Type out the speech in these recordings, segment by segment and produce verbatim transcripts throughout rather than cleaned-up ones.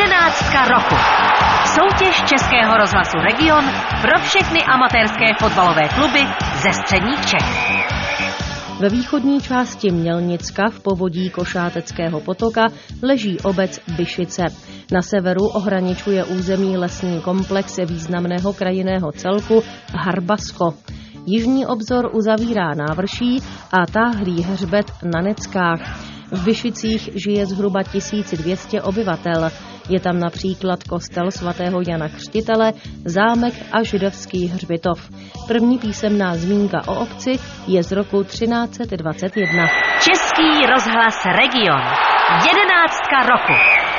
Jedenáctka roku. Soutěž Českého rozhlasu Region pro všechny amatérské fotbalové kluby ze středních Čech. Ve východní části Mělnicka v povodí Košáteckého potoka leží obec Byšice. Na severu ohraničuje území lesní komplex významného krajinného celku Harbasko. Jižní obzor uzavírá návrší a táhlý hřbet na Neckách. V Byšicích žije zhruba tisíc dvě stě obyvatel. Je tam například kostel svatého Jana Křtitele, zámek a židovský hřbitov. První písemná zmínka o obci je z roku třináct dvacet jedna. Český rozhlas Region. Jedenáctka roku.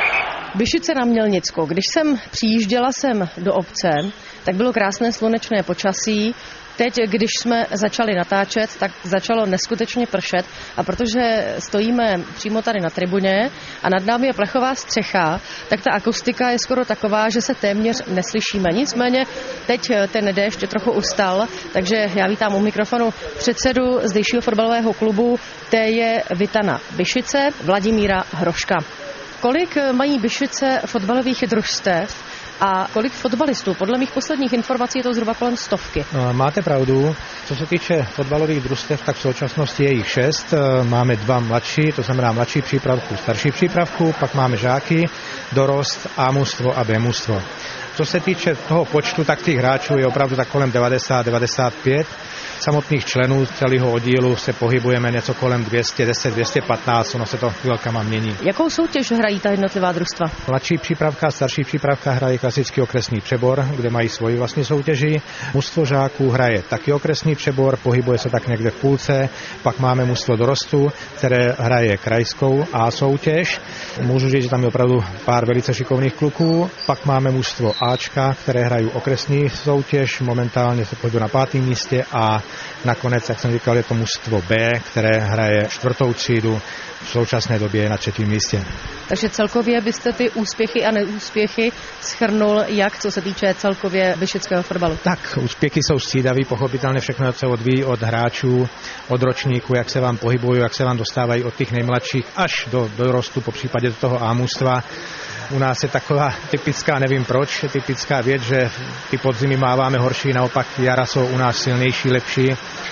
Byšice na Mělnicku. Když jsem přijížděla sem do obce, tak bylo krásné slunečné počasí. Teď, když jsme začali natáčet, tak začalo neskutečně pršet a protože stojíme přímo tady na tribuně a nad námi je plechová střecha, tak ta akustika je skoro taková, že se téměř neslyšíme. Nicméně teď ten déšť trochu ustal, takže já vítám u mikrofonu předsedu zdejšího fotbalového klubu T J Vitana Byšice, Vladimíra Hroška. Kolik mají Byšice fotbalových družstev a kolik fotbalistů? Podle mých posledních informací je to zhruba kolem stovky. Máte pravdu. Co se týče fotbalových družstev, tak v současnosti je jich šest. Máme dva mladší, to znamená mladší přípravku, starší přípravku, pak máme žáky, dorost, A mužstvo a B mužstvo. Co se týče toho počtu, tak těch hráčů je opravdu tak kolem devadesát devadesát pět. Samotných členů celého oddílu se pohybujeme něco kolem dvě stě deset dvě stě patnáct, ono se to chvilkama mění. Jakou soutěž hrají ta jednotlivá družstva? Mladší přípravka, starší přípravka hraje klasický okresní přebor, kde mají svoji vlastní soutěži. Mužstvo žáků hraje taky okresní přebor, pohybuje se tak někde v půlce. Pak máme mužstvo dorostu, které hraje krajskou A soutěž. Můžu říct, že tam je opravdu pár velice šikovných kluků. Pak máme mužstvo Ačka, které hrají okresní soutěž, momentálně se pohybuje na pátém místě a nakonec, jak jsem říkal, je to mužstvo B, které hraje čtvrtou třídu, v současné době je na třetím místě. Takže celkově byste ty úspěchy a neúspěchy shrnul, jak co se týče celkově byšického fotbalu? Tak, úspěchy jsou střídavý, pochopitelně všechno se odvíjí od hráčů, od ročníku, jak se vám pohybují, jak se vám dostávají od těch nejmladších až do dorostu, po případě do toho A mužstva. U nás je taková typická, nevím proč, typická věc, že ty podzimy máváme horší, naopak jara jsou u nás silnější, lepší.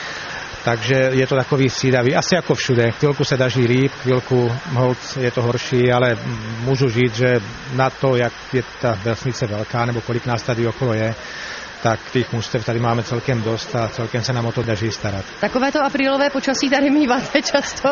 Takže je to takový střídavý, asi jako všude. Chvilku se daří líp, chvilku holt je to horší, ale můžu říct, že na to, jak je ta vesnice velká, nebo kolik nás tady okolo je, tak těch mužstev tady máme celkem dost a celkem se nám o to daří starat. Takovéto aprílové počasí tady míváte často?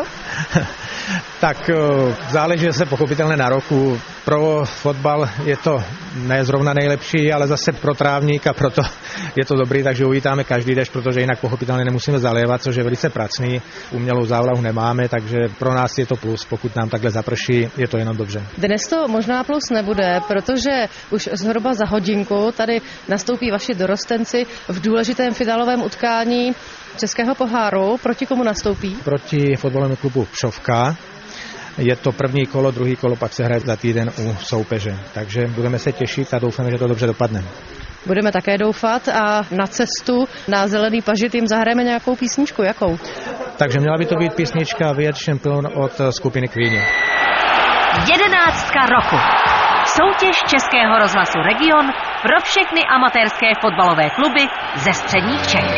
Tak záleží se pochopitelně na roku. Pro fotbal je to ne zrovna nejlepší, ale zase pro trávník a proto je to dobrý, takže uvítáme každý dešť, protože jinak pochopitelně nemusíme zalévat, což je velice pracný. Umělou závlahu nemáme, takže pro nás je to plus, pokud nám takhle zaprší, je to jenom dobře. Dnes to možná plus nebude, protože už zhruba za hodinku tady nastoupí vaši dorostenci v důležitém finálovém utkání Českého poháru. Proti komu nastoupí? Proti fotbalovému klubu Pšovka. Je to první kolo, druhý kolo pak se hraje za týden u soupeře. Takže budeme se těšit a doufáme, že to dobře dopadne. Budeme také doufat a na cestu na Zelený pažit jim zahrajeme nějakou písničku. Jakou? Takže měla by to být písnička We Are Champion od skupiny Queen. Jedenáctka roku. Soutěž Českého rozhlasu Region pro všechny amatérské fotbalové kluby ze středních Čech.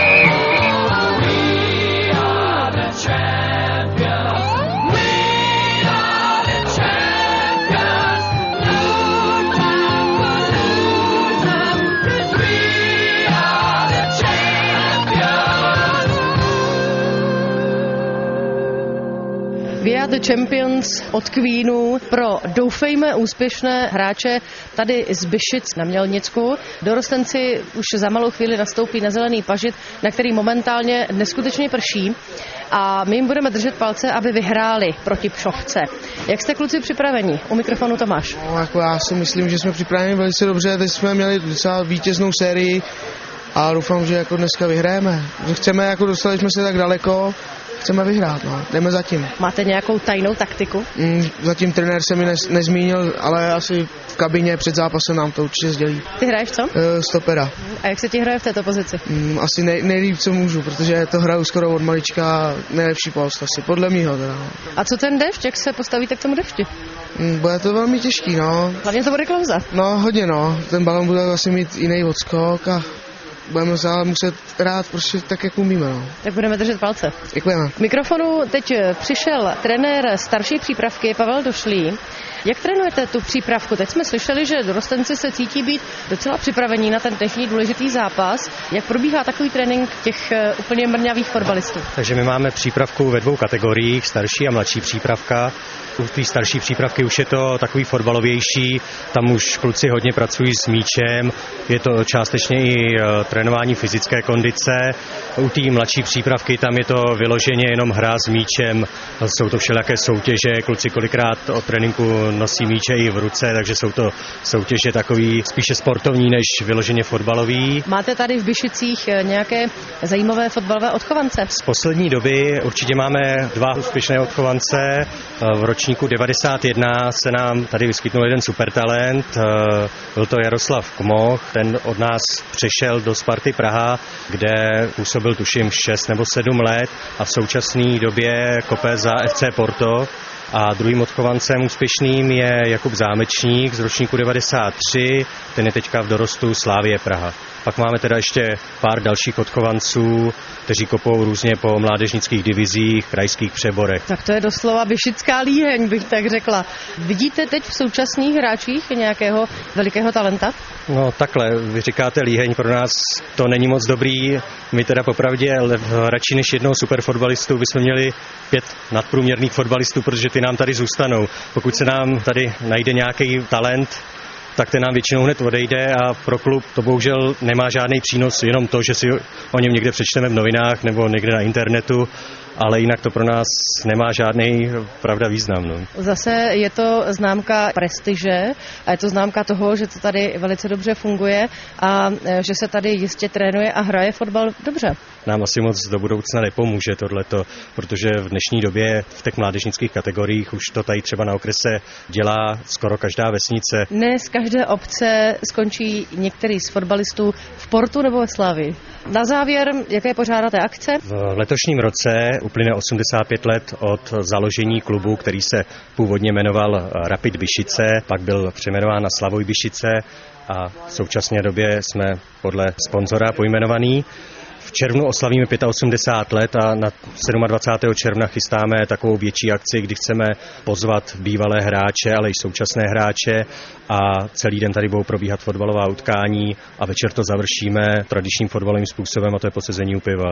We are the champions od Queenů pro doufejme úspěšné hráče tady z Byšic na Mělnicku. Dorostenci už za malou chvíli nastoupí na Zelený pažit, na který momentálně neskutečně prší. A my jim budeme držet palce, aby vyhráli proti Pšovce. Jak jste kluci připraveni? U mikrofonu Tomáš. No, jako já si myslím, že jsme připraveni velice dobře. Teď jsme měli docela vítěznou sérii a doufám, že jako dneska vyhrajeme. Chceme, jako dostali jsme se tak daleko, chceme vyhrát, no. Jdeme zatím. Máte nějakou tajnou taktiku? Mm, zatím trenér se mi ne, nezmínil, ale asi v kabině před zápasem nám to určitě sdělí. Ty hraješ co? E, stopera. A jak se ti hraje v této pozici? Mm, asi nej, nejlíp, co můžu, protože to hraju skoro od malička, nejlepší post asi, podle mýho teda. No. A co ten dešť, jak se postavíte k tomu dešti? Mm, bude to velmi těžký, no. Hlavně to bude klauza. No, hodně, no. Ten balon bude asi mít jiný odskok a budeme se ale muset hrát prostě tak, jak umíme, no. Tak budeme držet palce. Děkujeme. K mikrofonu teď přišel trenér starší přípravky Pavel Došlý. Jak trénujete tu přípravku? Teď jsme slyšeli, že dorostenci se cítí být docela připravení na ten dnešní důležitý zápas. Jak probíhá takový trénink těch úplně mrňavých fotbalistů? Takže my máme přípravku ve dvou kategoriích, starší a mladší přípravka. U té starší přípravky už je to takový fotbalovější, tam už kluci hodně pracují s míčem, je to částečně i trénování fyzické kondice. U té mladší přípravky tam je to vyloženě jenom hra s míčem, jsou to všelijaké soutěže, kluci kolikrát od tréninku nosí míče i v ruce, takže jsou to soutěže takový spíše sportovní než vyloženě fotbalový. Máte tady v Byšicích nějaké zajímavé fotbalové odchovance? Z poslední doby určitě máme dva úspěšné odchovance. V ročníku devadesát jedna se nám tady vyskytnul jeden supertalent, byl to Jaroslav Kmoch, ten od nás přešel do Sparty Praha, kde působil tuším šest nebo sedm let a v současné době kope za F C Porto. A druhým odchovancem úspěšným je Jakub Zámečník z ročníku devadesát tři, ten je teďka v dorostu Slavie Praha. Pak máme teda ještě pár dalších odchovanců, kteří kopou různě po mládežnických divizích, krajských přeborech. Tak to je doslova byšická líheň, bych tak řekla. Vidíte teď v současných hráčích nějakého velikého talenta? No takhle, vy říkáte líheň, pro nás to není moc dobrý. My teda popravdě radši než jednoho superfotbalistu bychom měli pět nadprůměrných fotbalistů, protože ty nám tady zůstanou. Pokud se nám tady najde nějaký talent, tak ten nám většinou hned odejde a pro klub to bohužel nemá žádný přínos, jenom to, že si o něm někde přečteme v novinách nebo někde na internetu, ale jinak to pro nás nemá žádný, pravda, význam. No. Zase je to známka prestiže a je to známka toho, že to tady velice dobře funguje a že se tady jistě trénuje a hraje fotbal dobře. Nám asi moc do budoucna nepomůže tohleto, protože v dnešní době v těch mládežnických kategoriích už to tady třeba na okrese dělá skoro každá vesnice. Ne z každé obce skončí některý z fotbalistů v Portu nebo ve Slavii. Na závěr, jaké pořádáte akce? V letošním roce uplyne osmdesát pět let od založení klubu, který se původně jmenoval Rapid Byšice, pak byl přejmenován na Slavoj Byšice a v současné době jsme podle sponzora pojmenovaný. V červnu oslavíme osmdesát pět let a na dvacátého sedmého června chystáme takovou větší akci, kdy chceme pozvat bývalé hráče, ale i současné hráče a celý den tady budou probíhat fotbalová utkání a večer to završíme tradičním fotbalovým způsobem a to je posezení u piva.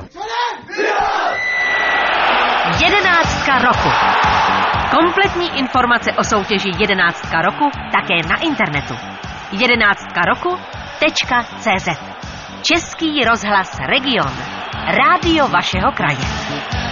Jedenáctka roku. Kompletní informace o soutěži Jedenáctka roku také na internetu. jedenáctka roku tečka cé zet Český rozhlas Region. Rádio vašeho kraje.